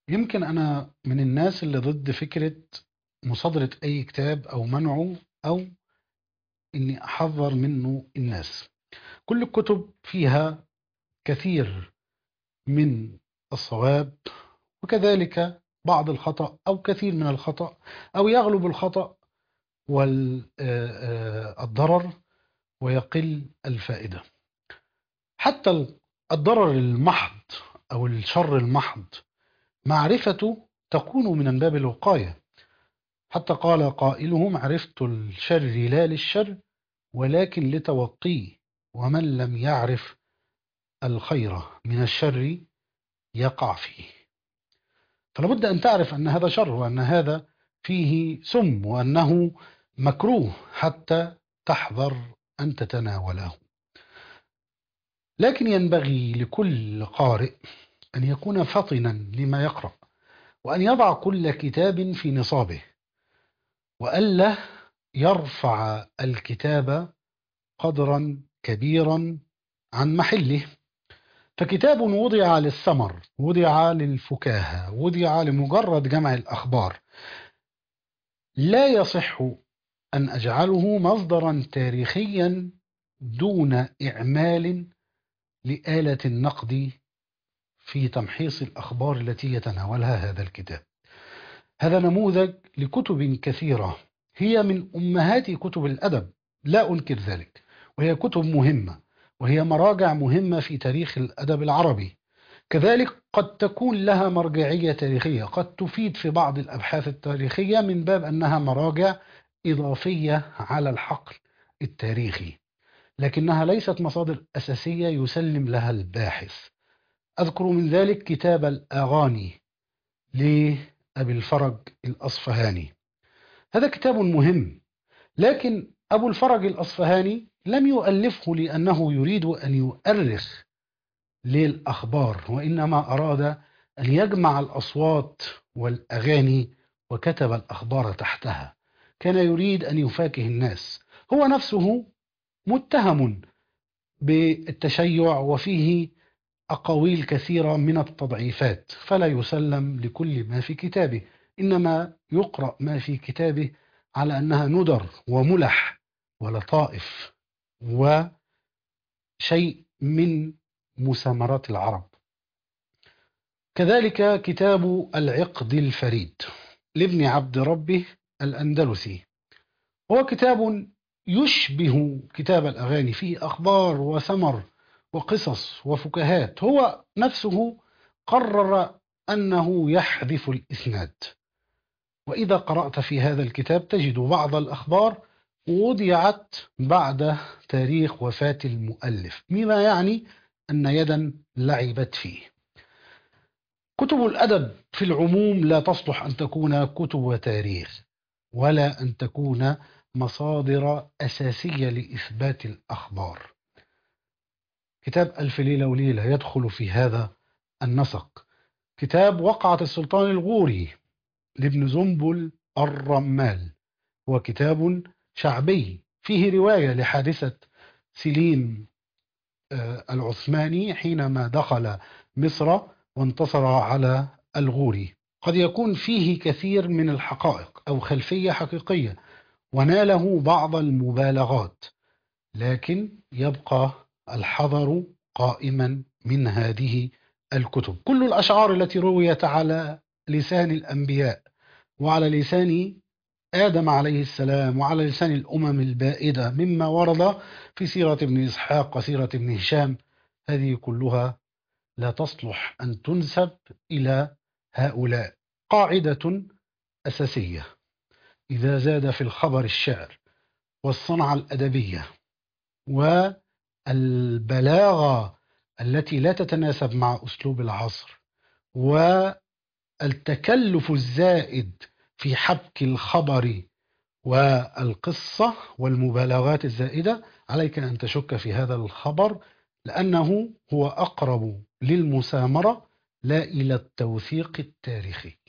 يمكن أنا من الناس اللي ضد فكرة مصادرة أي كتاب أو منعه أو إني أحذر منه الناس. كل الكتب فيها كثير من الصواب، وكذلك بعض الخطأ أو كثير من الخطأ، أو يغلب الخطأ والضرر ويقل الفائدة. حتى الضرر المحض أو الشر المحض معرفته تكون من باب الوقاية. حتى قال قائلهم: عرفت الشر لا للشر ولكن لتوقيه، ومن لم يعرف الخير من الشر يقع فيه. فلابد أن تعرف أن هذا شر، وأن هذا فيه سم، وأنه مكروه حتى تحذر أن تتناوله. لكن ينبغي لكل قارئ أن يكون فطنا لما يقرأ، وأن يضع كل كتاب في نصابه، وألا يرفع الكتاب قدرا كبيرا عن محله. فكتاب وضع للثمر، وضع للفكاهة، وضع لمجرد جمع الأخبار، لا يصح أن أجعله مصدرا تاريخيا دون إعمال لآلة النقد في تمحيص الأخبار التي يتناولها هذا الكتاب. هذا نموذج لكتب كثيرة هي من أمهات كتب الأدب، لا أنكر ذلك، وهي كتب مهمة، وهي مراجع مهمة في تاريخ الأدب العربي. كذلك قد تكون لها مرجعية تاريخية، قد تفيد في بعض الأبحاث التاريخية من باب أنها مراجع إضافية على الحقل التاريخي، لكنها ليست مصادر أساسية يسلم لها الباحث. أذكر من ذلك كتاب الأغاني لأبي الفرج الأصفهاني. هذا كتاب مهم، لكن أبو الفرج الأصفهاني لم يؤلفه لأنه يريد أن يؤرخ للأخبار، وإنما أراد أن يجمع الأصوات والأغاني وكتب الأخبار تحتها. كان يريد أن يفاكه الناس. هو نفسه متهم بالتشيع، وفيه أقاويل كثيرة من التضعيفات، فلا يسلم لكل ما في كتابه، إنما يقرأ ما في كتابه على أنها ندر وملح ولطائف وشيء من مسامرات العرب. كذلك كتاب العقد الفريد لابن عبد ربه الأندلسي، هو كتاب يشبه كتاب الأغاني، فيه أخبار وثمر وقصص وفكاهات. هو نفسه قرر أنه يحذف الإسناد، وإذا قرأت في هذا الكتاب تجد بعض الأخبار وضعت بعد تاريخ وفاة المؤلف، مما يعني أن يدا لعبت فيه. كتب الأدب في العموم لا تصلح أن تكون كتب تاريخ، ولا أن تكون مصادر أساسية لإثبات الأخبار. كتاب ألف ليلة وليلة يدخل في هذا النسق. كتاب وقعة السلطان الغوري لابن زنبل الرمال هو كتاب شعبي، فيه رواية لحادثة سليم العثماني حينما دخل مصر وانتصر على الغوري. قد يكون فيه كثير من الحقائق أو خلفية حقيقية وناله بعض المبالغات، لكن يبقى الحذر قائما من هذه الكتب. كل الأشعار التي رويت على لسان الأنبياء وعلى لسان آدم عليه السلام وعلى لسان الأمم البائدة مما ورد في سيرة ابن إسحاق وسيرة ابن هشام، هذه كلها لا تصلح أن تنسب إلى هؤلاء. قاعدة أساسية: إذا زاد في الخبر الشعر والصنعة الأدبية والبلاغة التي لا تتناسب مع أسلوب العصر والتكلف الزائد في حبك الخبر والقصة والمبالغات الزائدة، عليك أن تشك في هذا الخبر، لأنه هو أقرب للمسامرة لا إلى التوثيق التاريخي.